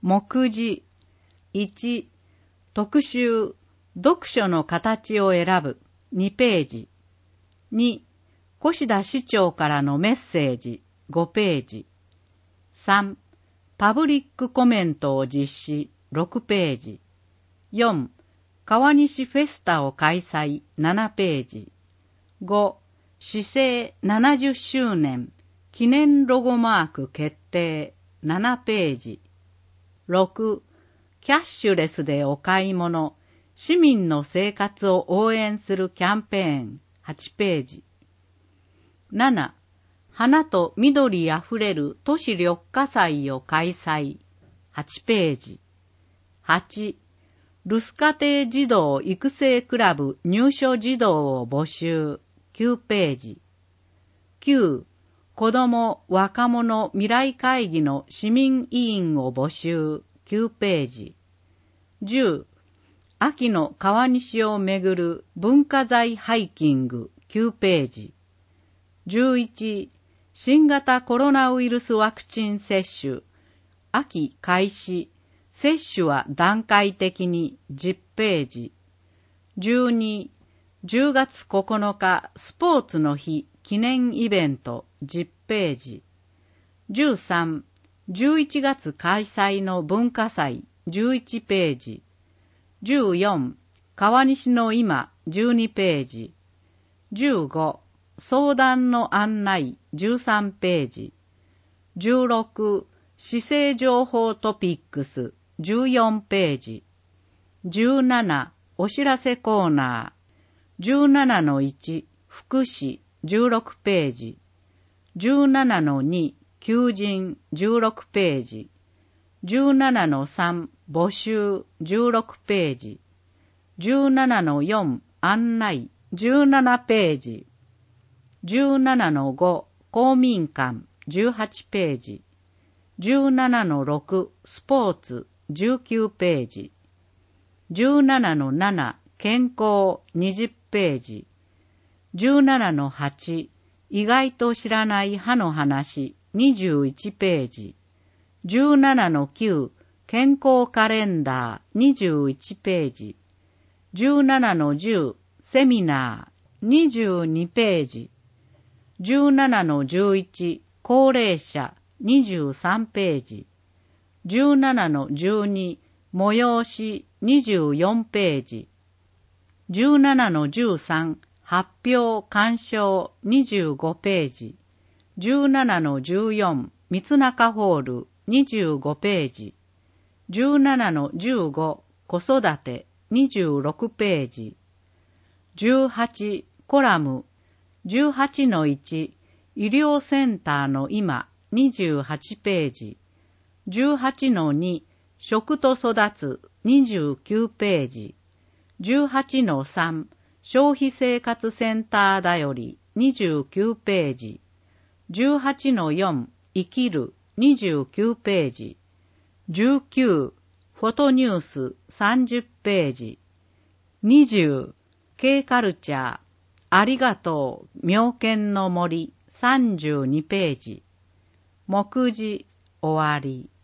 目次。1、特集、読書の形を選ぶ。2ページ。2、越田市長からのメッセージ。5ページ。3、パブリックコメントを実施。6ページ。4、川西フェスタを開催。7ページ。5、市政70周年記念ロゴマーク決定。7ページ。6、キャッシュレスでお買い物、市民の生活を応援するキャンペーン。8ページ。7、花と緑あふれる都市緑化祭を開催。8ページ。8、留守家庭児童育成クラブ入所児童を募集。9ページ。9、子ども若者未来会議の市民委員を募集。9ページ。10、秋の川西をめぐる文化財ハイキング。9ページ。11、新型コロナウイルスワクチン接種。秋開始。接種は段階的に。10ページ。12、10月9日スポーツの日記念イベント。10ページ。13、11月開催の文化祭。11ページ。14、川西の今。12ページ。15、相談の案内。13ページ。16、市政情報トピックス。14ページ。17、お知らせコーナー。17-1、福祉。16ページ。17-2、求人。16ページ。17-3、募集。16ページ。17-4、案内。17ページ。17-5、公民館。18ページ。17-6、スポーツ。19ページ。17-7、健康。20ページ。17-8、意外と知らない歯の話。21ページ。17-9、健康カレンダー。21ページ。17-10、セミナー。22ページ。17-11、高齢者。23ページ。17-12、催し。24ページ。17-13、発表鑑賞。25ページ。17-14、三中ホール。25ページ。17-15、子育て。26ページ。18、コラム。18-1、医療センターの今。28ページ。18-2、食と育つ。29ページ。18-3、消費生活センターだより。29ページ。18-4、生きる。29ページ。19、フォトニュース。30ページ。20、Kカルチャー。ありがとう、妙見の森。32ページ。目次終わり。